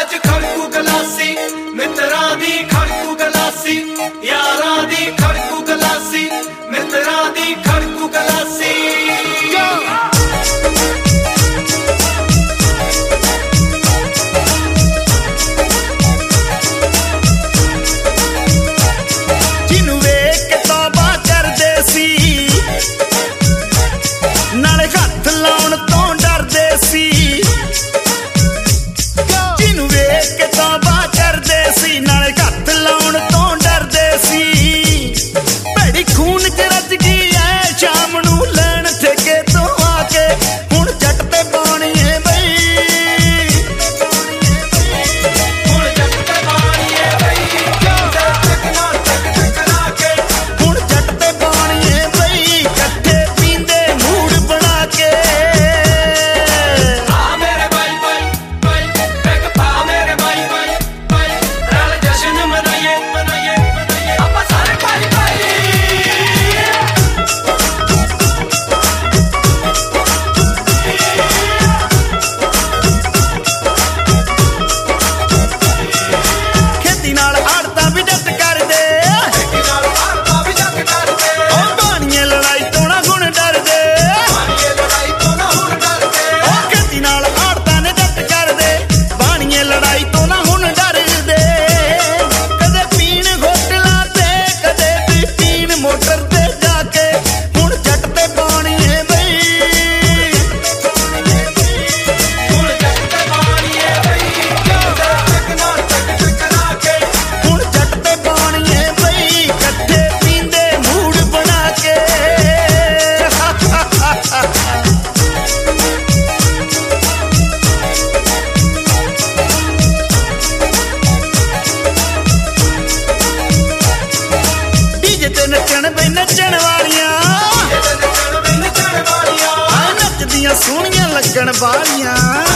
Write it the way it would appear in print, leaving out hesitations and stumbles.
अज खड़कू गलासी मित्रा दी खड़कू गलासी यारा दी खड़कू गलासी मित्रा दी खड़कू गलासी जिन्नू वेख के तौबा करदे सी नाले हथ लाउण तो डरदे सी जिन्नू वेख के तौबा करदे सी नाले हथ लाउण तो डरदे सी भैड़ी खून च रच गई ऐ शाम नू लैण ठेके तो आके हुण जट ते पानी है बई हुण जट ते पानी है बई हुण जट ते पानी है बई कट्ठे पींदे मूड बना के आ मेरे भाई भाई भाई बैग पा मेरे भाई भाई भाई रल जश्न मनाइए मनाइए मनाइए ਆਪਾਂ ਸਾਰੇ ਭਾਈ ਭਾਈ खेती नाल आड़ता भी जट करदे खेती नाल आड़ता भी जट करदे ओ बाणीए लड़ाई तो ना हुण डरदे बाणीए लड़ाई तो ना हुण डरदे ओ खेती नाल आड़ता ने जट करदे बाणीए लड़ाई तो ना हुण डरदे कदे पीण होटलां ते कदे भी पीण मोटर ते जाके हुण जट ते पानी है बई हुण जट ते पानी है बई टक नाल टक करा के हुण जट ते पानी है बई कट्ठे पींदे मूड बना के डीजे ते नचण बई नचण वालियां नचदियां सोहणियां लगण वालियां